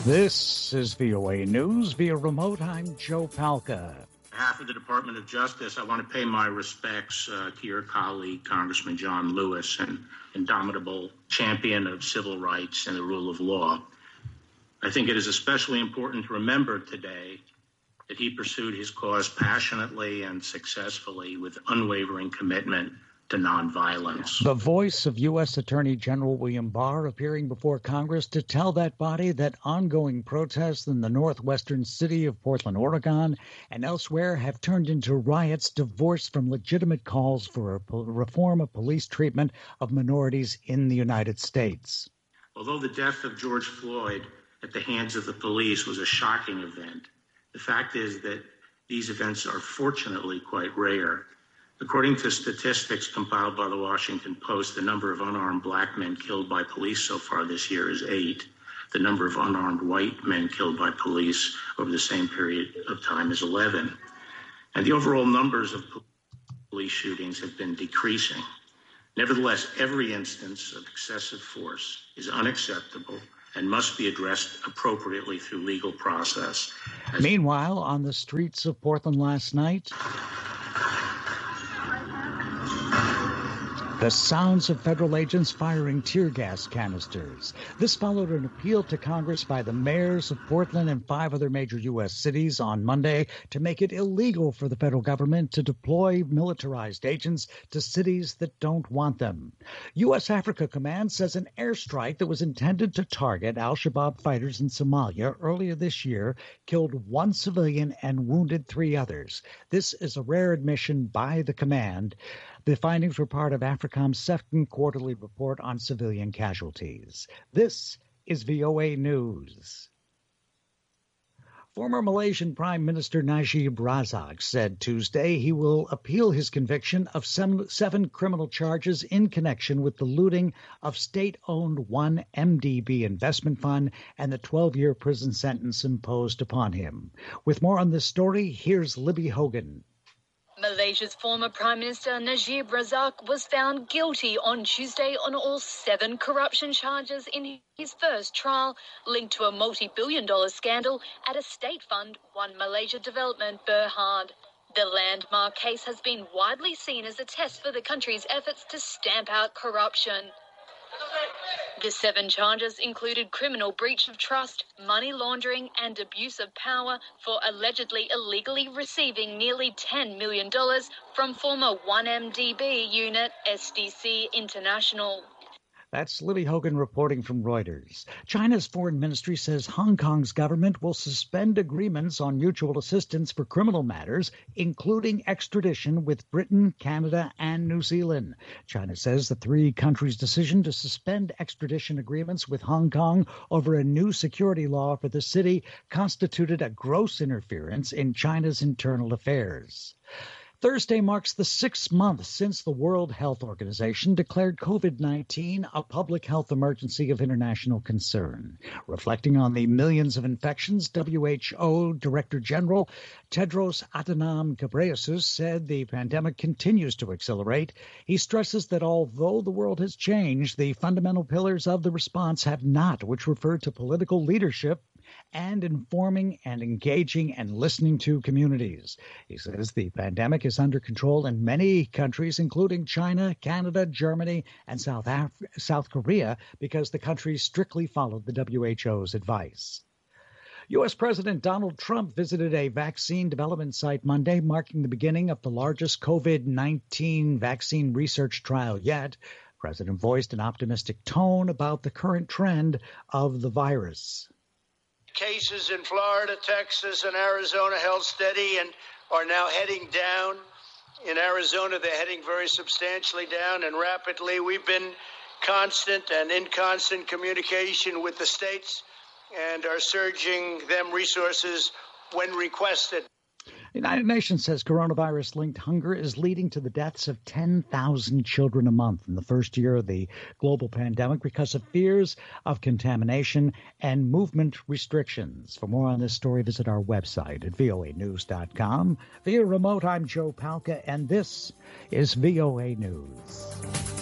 This is VOA News. Via remote, I'm Joe Palca. On behalf of the Department of Justice, I want to pay my respects to your colleague, Congressman John Lewis, an indomitable champion of civil rights and the rule of law. I think it is especially important to remember today that he pursued his cause passionately and successfully with unwavering commitment to nonviolence. The voice of U.S. Attorney General William Barr appearing before Congress to tell that body that ongoing protests in the northwestern city of Portland, Oregon, and elsewhere have turned into riots divorced from legitimate calls for a reform of police treatment of minorities in the United States. Although the death of George Floyd at the hands of the police was a shocking event, the fact is that these events are fortunately quite rare. According to statistics compiled by the Washington Post, the number of unarmed black men killed by police so far this year is 8. The number of unarmed white men killed by police over the same period of time is 11. And the overall numbers of police shootings have been decreasing. Nevertheless, every instance of excessive force is unacceptable and must be addressed appropriately through legal process. Meanwhile, on the streets of Portland last night, the sounds of federal agents firing tear gas canisters. This followed an appeal to Congress by the mayors of Portland and 5 other major U.S. cities on Monday to make it illegal for the federal government to deploy militarized agents to cities that don't want them. U.S. Africa Command says an airstrike that was intended to target al-Shabaab fighters in Somalia earlier this year killed 1 civilian and wounded 3 others. This is a rare admission by the command. The findings were part of AFRICOM's second quarterly report on civilian casualties. This is VOA News. Former Malaysian Prime Minister Najib Razak said Tuesday he will appeal his conviction of 7 criminal charges in connection with the looting of state-owned 1MDB investment fund and the 12-year prison sentence imposed upon him. With more on this story, here's Libby Hogan. Malaysia's former Prime Minister Najib Razak was found guilty on Tuesday on all 7 corruption charges in his first trial linked to a multi-billion-dollar scandal at a state fund, One Malaysia Development Berhad. The landmark case has been widely seen as a test for the country's efforts to stamp out corruption. The 7 charges included criminal breach of trust, money laundering and abuse of power for allegedly illegally receiving nearly $10 million from former 1MDB unit SDC International. That's Libby Hogan reporting from Reuters. China's foreign ministry says Hong Kong's government will suspend agreements on mutual assistance for criminal matters, including extradition with Britain, Canada, and New Zealand. China says the 3 countries' decision to suspend extradition agreements with Hong Kong over a new security law for the city constituted a gross interference in China's internal affairs. Thursday marks the 6th month since the World Health Organization declared COVID-19 a public health emergency of international concern. Reflecting on the millions of infections, WHO Director General Tedros Adhanom Ghebreyesus said the pandemic continues to accelerate. He stresses that although the world has changed, the fundamental pillars of the response have not, which refer to political leadership and informing and engaging and listening to communities. He says the pandemic is under control in many countries, including China, Canada, Germany, and South Korea, because the countries strictly followed the WHO's advice. U.S. President Donald Trump visited a vaccine development site Monday, marking the beginning of the largest COVID-19 vaccine research trial yet. The president voiced an optimistic tone about the current trend of the virus. Cases in Florida, Texas, and Arizona held steady and are now heading down. In Arizona, they're heading very substantially down and rapidly. We've been constant and in constant communication with the states and are surging them resources when requested. The United Nations says coronavirus-linked hunger is leading to the deaths of 10,000 children a month in the first year of the global pandemic because of fears of contamination and movement restrictions. For more on this story, visit our website at voanews.com. Via remote, I'm Joe Palca, and this is VOA News.